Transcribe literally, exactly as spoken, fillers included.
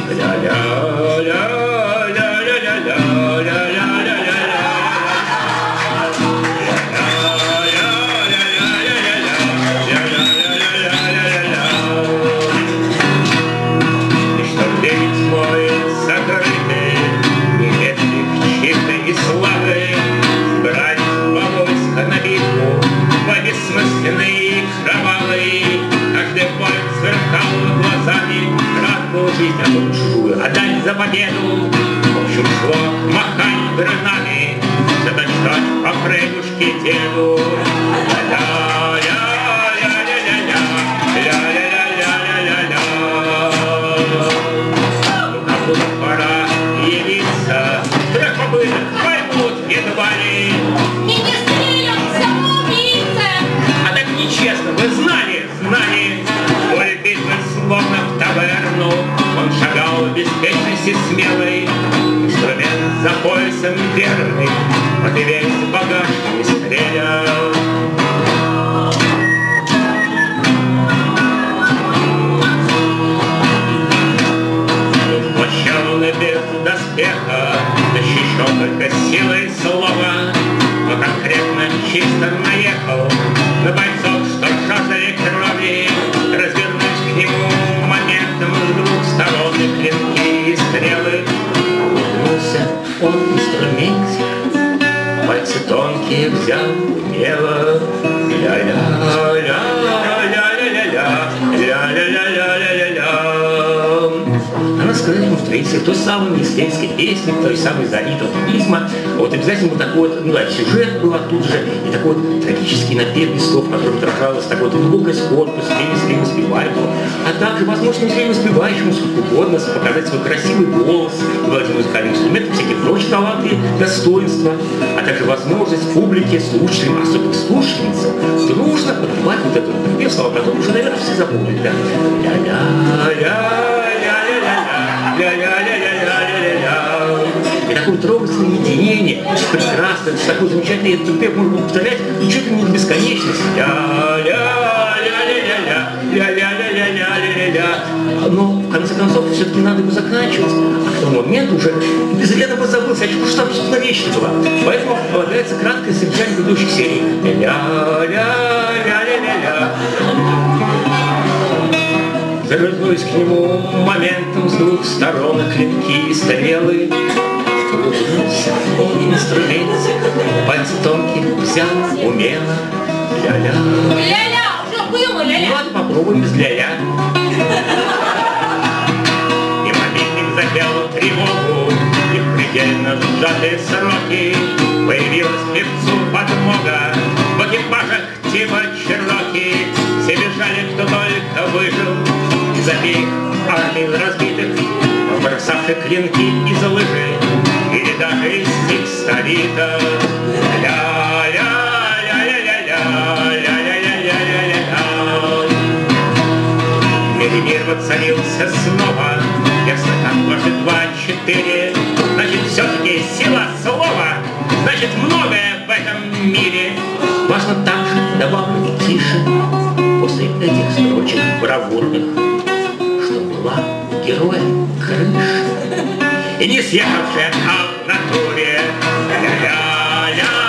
Отдать за победу, в общем, шло махать гранами, заточать по прыгушке деду. Ля-ля-ля-ля-ля-ля-ля-ля-ля-ля-ля. Ну, кому пора явиться, трех попыток поймут едва ли. И не стрелят самоубийцы. А так нечестно, вы знали, знали, поле битвы словно в таверну. Он шагал в беспечности смелой, инструмент за поясом верный, вот и весь багаж не стрелял. Плащевный без доспеха, защищен только силой слова, но конкретно чисто наехал на бойцов, что жаждали крови, развернусь к нему моментом с двух сторон и клинки и стрелы. Улыбнулся он инструментик, пальцы тонкие взял умело. Ля-ля-ля-ля-ля-ля-ля, ля-ля-ля-ля-ля-ля-ля. Она сказала ему в третьей, той самой мистерской песни, той самой Зониты оптимизма. Вот обязательно вот такой вот, ну да, сюжет был тут же, и такой вот трагический напев без слов, в котором отражалась такой вот глубокая скорбность, зрелищно воспеваемого, а также возможность зрелищно воспевающему, сколько угодно, показать свой красивый голос, владеть музыкальным инструментом, всякие прочие таланты, достоинства, а также возможность публике, слушателям, особенно слушательницам, дружно подпевать вот этот напев, слова которого уже, наверное, все запомнят, да? Ля-ля-ля-ля-ля-ля-ля-ля-ля-ля-ля. И такое трогательное единение, очень прекрасно, это такой замечательный, этот напев можно повторять, ну чуть ли не до бесконечности. Ля-ля-ля-ля-ля-ля-ля-ля-ля-ля-ля. Но, в конце концов, все-таки надо его заканчивать. А к тому моменту уже без этого позабылся, а что ж там, собственно, вещь была. Поэтому полагается краткое содержание предыдущих серий. Ля-ля-ля-ля-ля-ля. Завернулись к нему моментом с двух сторон клинки и стрелы. Улыбнулся он инструментик, пальцы тонкие взял умело. Ля-ля. Ля-ля, уже было ля-ля. Ну ладно, попробуем без ля-ля. И мобильник запел тревогу, и в предельно сжатые сроки появилась певцу подмога. В экипажах типа Чероки все бежали, кто только выжил из обеих армий разбитых, бросавших клинки из лыжи или даже из текстолита. Ля-ля-ля-ля-ля-ля-ля-ля-ля-ля-ля. Мир воцарился снова, ясно как дважды два четыре. Значит, все-таки сила слова, значит, многое в этом мире. Важно также, добавлю и тише, после этих строчек бравурных, что была героем крыша и не съехавшая, а в натуре. Ля-ля-ля.